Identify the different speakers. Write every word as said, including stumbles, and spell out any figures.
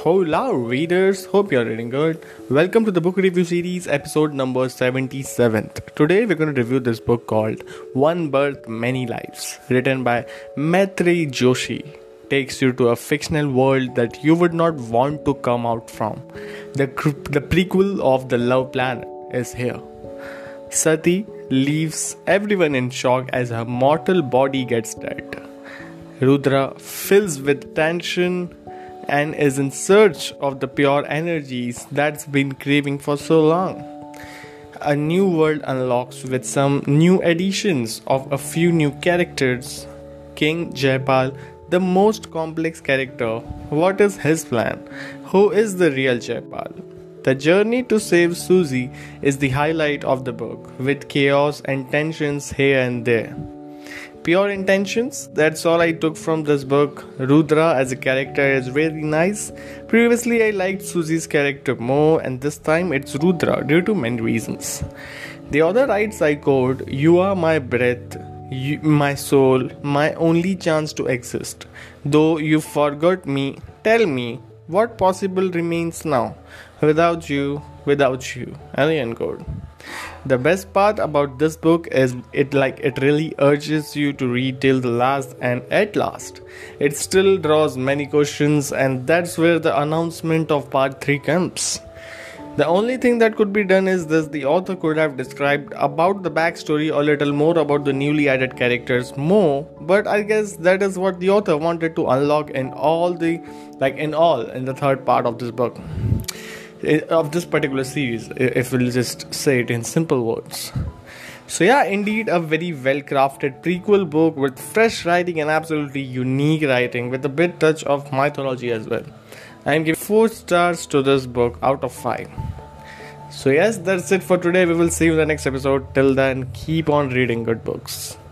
Speaker 1: Hola readers, hope you're reading good. Welcome to the book review series episode number seventy-seventh. Today we're going to review this book called One Birth Many Lives, written by Maitreyi Joshi. Takes you to a fictional world that you would not want to come out from. The, the prequel of The Love Planet is here. Sati leaves everyone in shock as her mortal body gets dead. Rudra fills with tension and is in search of the pure energies that's been craving for so long. A new world unlocks with some new additions of a few new characters. King Jaipal, the most complex character. What is his plan? Who is the real Jaipal? The journey to save Susie is the highlight of the book, with chaos and tensions here and there. Pure intentions, that's all I took from this book. Rudra as a character is really nice. Previously I liked Susie's character more, and this time it's Rudra due to many reasons. The author writes, I quote, "You are my breath, you, my soul, my only chance to exist. Though you forgot me, tell me, what possible remains now? Without you, without you." End quote. The best part about this book is it like it really urges you to read till the last, and at last it still draws many questions, and that's where the announcement of part three comes. The only thing that could be done is this: the author could have described about the backstory, a little more about the newly added characters more, but I guess that is what the author wanted to unlock in all the like in all in the third part of this book, of this particular series, if we'll just say it in simple words. So yeah, indeed a very well crafted prequel book with fresh writing and absolutely unique writing with a bit touch of mythology as well. I am giving four stars to this book out of five. So yes, that's it for today. We will see you in the next episode. Till then, keep on reading good books.